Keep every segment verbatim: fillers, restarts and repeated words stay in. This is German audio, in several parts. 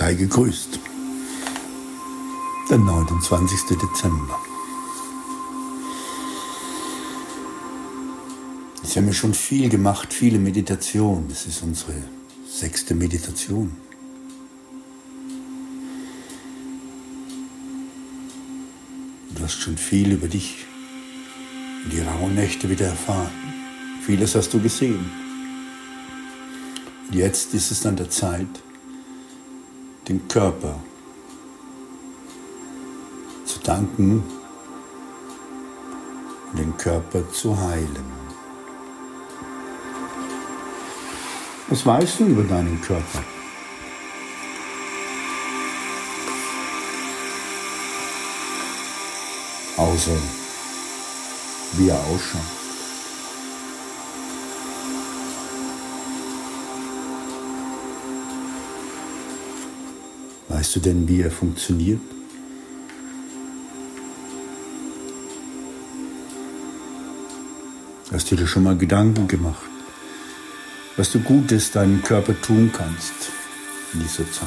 Sei gegrüßt. Der neunundzwanzigste Dezember. Jetzt haben wir schon viel gemacht, viele Meditationen. Das ist unsere sechste Meditation. Du hast schon viel über dich und die rauen Nächte wieder erfahren. Vieles hast du gesehen. Und jetzt ist es an der Zeit, den Körper zu danken und den Körper zu heilen. Was weißt du über deinen Körper? Außer wie er ausschaut. Weißt du denn, wie er funktioniert? Hast du dir schon mal Gedanken gemacht, was du Gutes deinem Körper tun kannst in dieser Zeit?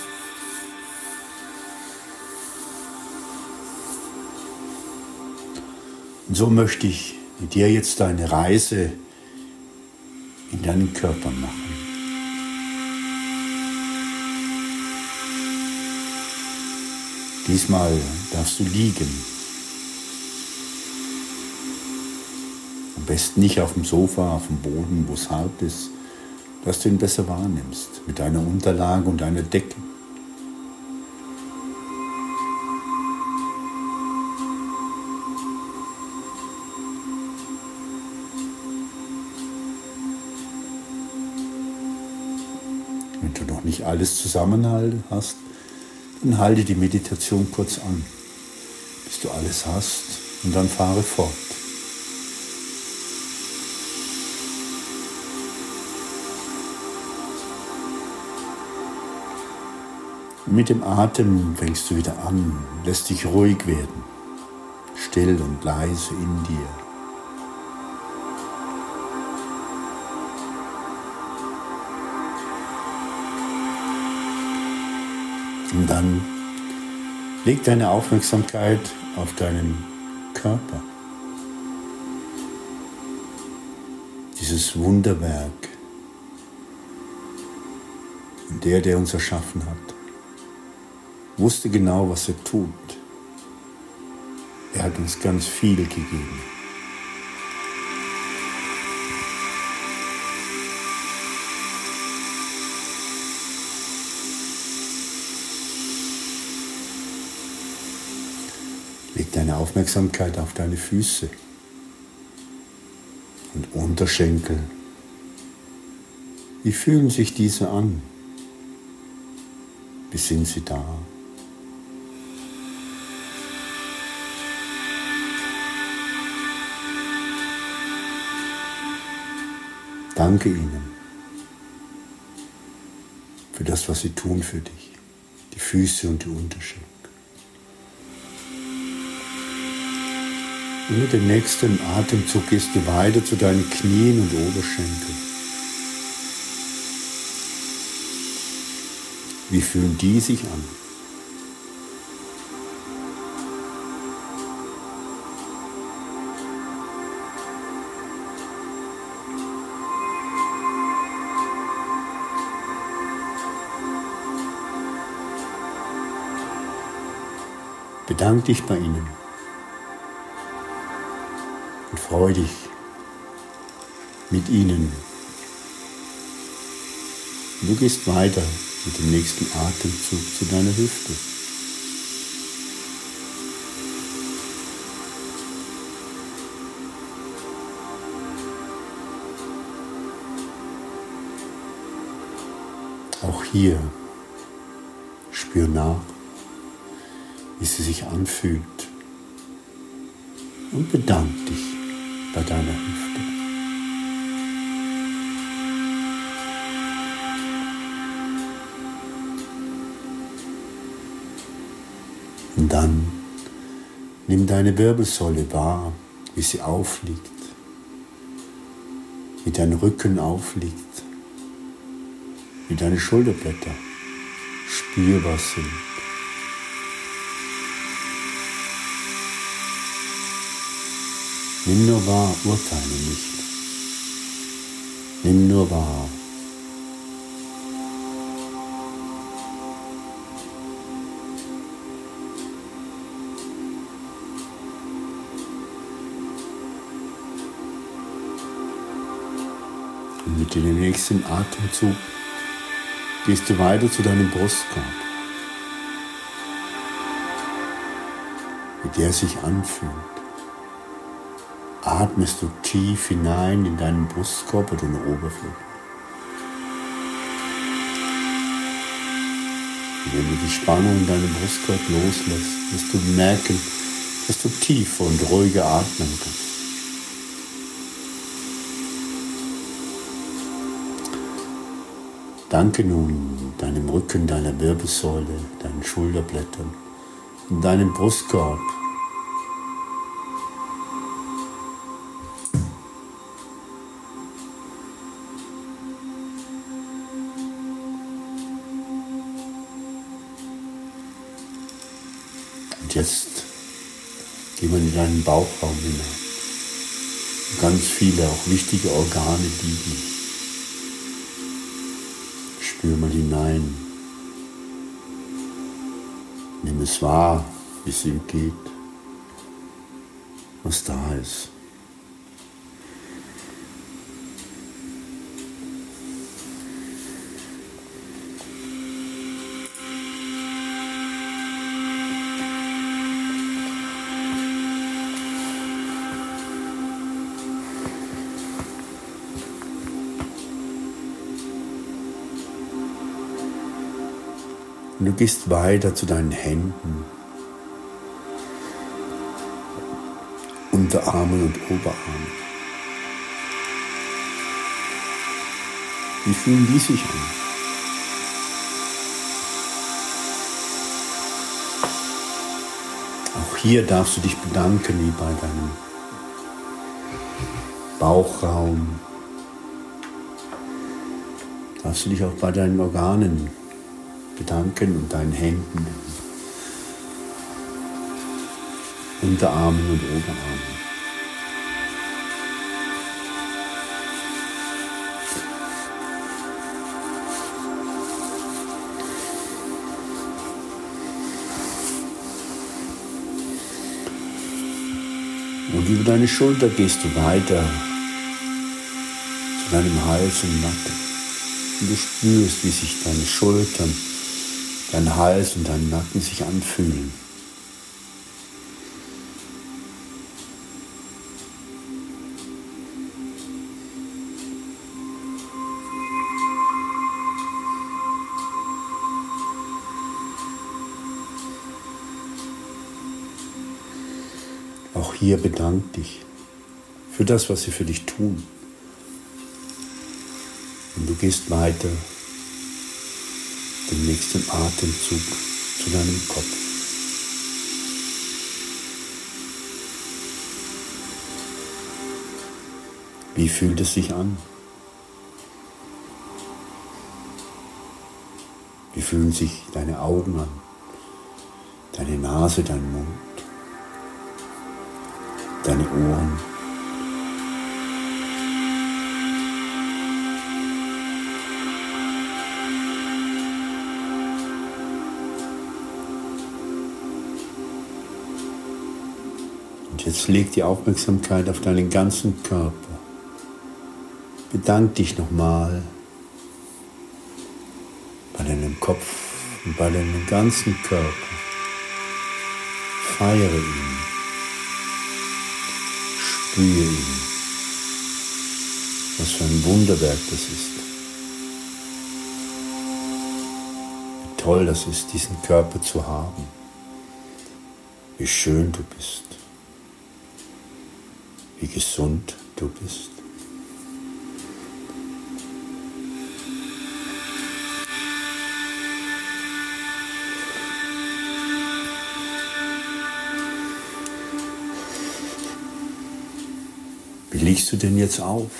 Und so möchte ich mit dir jetzt eine Reise in deinen Körper machen. Diesmal darfst du liegen. Am besten nicht auf dem Sofa, auf dem Boden, wo es hart ist, dass du ihn besser wahrnimmst, mit deiner Unterlage und deiner Decke. Wenn du noch nicht alles zusammen hast, dann halte die Meditation kurz an, bis du alles hast, und dann fahre fort. Und mit dem Atem fängst du wieder an, lässt dich ruhig werden, still und leise in dir. Und dann leg deine Aufmerksamkeit auf deinen Körper. Dieses Wunderwerk. Und der, der uns erschaffen hat, wusste genau, was er tut. Er hat uns ganz viel gegeben. Leg deine Aufmerksamkeit auf deine Füße und Unterschenkel. Wie fühlen sich diese an? Wie sind sie da? Danke ihnen für das, was sie tun für dich, die Füße und die Unterschenkel. Und mit dem nächsten Atemzug gehst du weiter zu deinen Knien und Oberschenkeln. Wie fühlen die sich an? Bedank dich bei ihnen und freu dich mit ihnen. Und du gehst weiter mit dem nächsten Atemzug zu deiner Hüfte. Auch hier spür nach, wie sie sich anfühlt, und bedank dich bei deiner Hüfte. Und dann nimm deine Wirbelsäule wahr, wie sie aufliegt, wie dein Rücken aufliegt, wie deine Schulterblätter. spürbar sind. Nimm nur wahr, urteile nicht. Nimm nur wahr. Und mit dem nächsten Atemzug gehst du weiter zu deinem Brustkorb, wie der sich anfühlt. Atmest du tief hinein in deinen Brustkorb oder deine Oberfläche. Und wenn du die Spannung in deinem Brustkorb loslässt, wirst du merken, dass du tiefer und ruhiger atmen kannst. Danke nun deinem Rücken, deiner Wirbelsäule, deinen Schulterblättern und deinem Brustkorb. Und jetzt gehen wir in deinen Bauchraum hinein. Und ganz viele, auch wichtige Organe liegen. Spür mal hinein. Nimm es wahr, wie es ihm geht, was da ist. Und du gehst weiter zu deinen Händen, Unterarmen und Oberarmen. Wie fühlen die sich an? Auch hier darfst du dich bedanken, wie bei deinem Bauchraum. Darfst du dich auch bei deinen Organen bedanken und deinen Händen, Unterarmen und Oberarmen. Und über deine Schulter gehst du weiter zu deinem Hals und Nacken. Und du spürst, wie sich deine Schultern, dein Hals und dein Nacken sich anfühlen. Auch hier bedank dich für das, was sie für dich tun. Und du gehst weiter, den nächsten Atemzug zu deinem Kopf. Wie fühlt es sich an? Wie fühlen sich deine Augen an? Deine Nase, dein Mund, deine Ohren? Und jetzt leg die Aufmerksamkeit auf deinen ganzen Körper. Bedank dich nochmal bei deinem Kopf und bei deinem ganzen Körper. Feiere ihn. Spüre ihn. Was für ein Wunderwerk das ist. Wie toll das ist, diesen Körper zu haben. Wie schön du bist. Wie gesund du bist. Wie liegst du denn jetzt auf?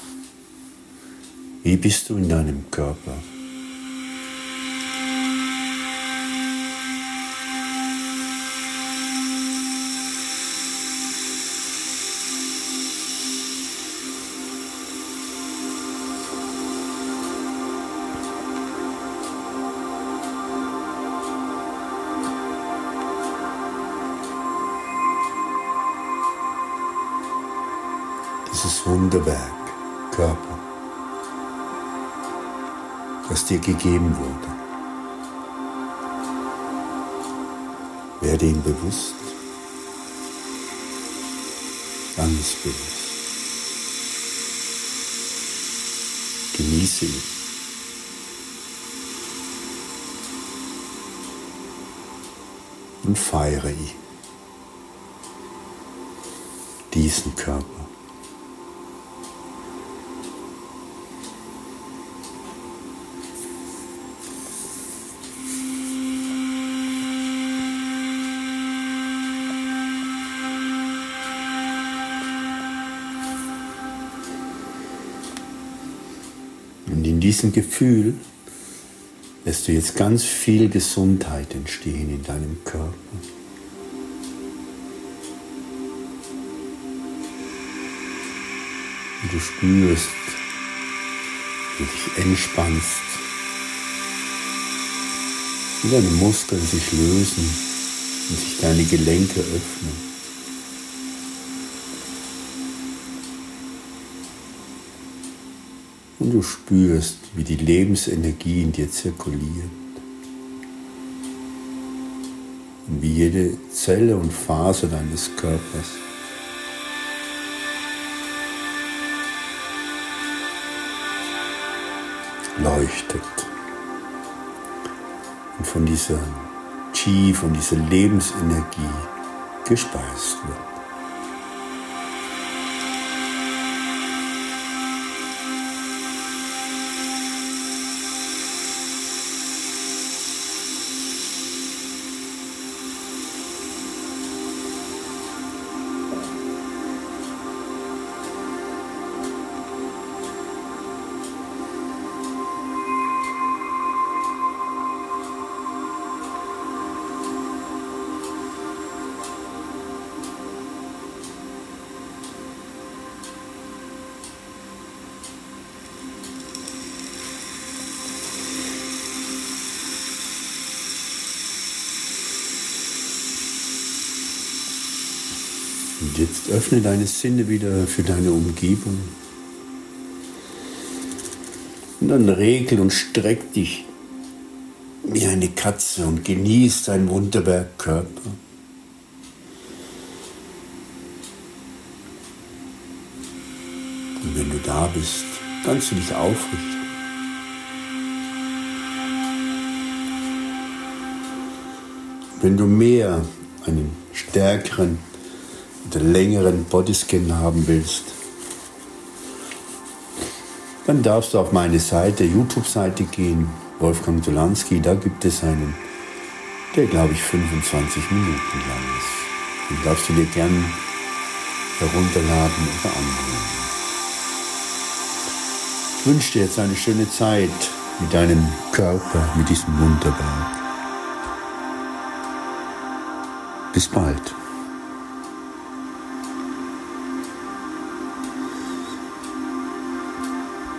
Wie bist du in deinem Körper? dieses Wunderwerk, Körper, das dir gegeben wurde. Werde ihm bewusst, ganz bewusst. Genieße ihn. Und feiere ihn, diesen Körper. Und in diesem Gefühl lässt du jetzt ganz viel Gesundheit entstehen in deinem Körper. Und du spürst, wie du dich entspannst, wie deine Muskeln sich lösen und sich deine Gelenke öffnen. Und du spürst, wie die Lebensenergie in dir zirkuliert. Und wie jede Zelle und Faser deines Körpers leuchtet. Und von dieser Qi, von dieser Lebensenergie gespeist wird. Und jetzt öffne deine Sinne wieder für deine Umgebung. Und dann regel und streck dich wie eine Katze und genieß dein Wunderwerk Körper. Und wenn du da bist, kannst du dich aufrichten. Wenn du mehr einen stärkeren oder längeren Bodyscan haben willst, dann darfst du auf meine Seite, YouTube-Seite gehen, Wolfgang Dolanski, da gibt es einen, der glaube ich fünfundzwanzig Minuten lang ist. Den darfst du dir gern herunterladen oder anhören. Ich wünsche dir jetzt eine schöne Zeit mit deinem Körper, mit diesem Wunderwerk. Bis bald.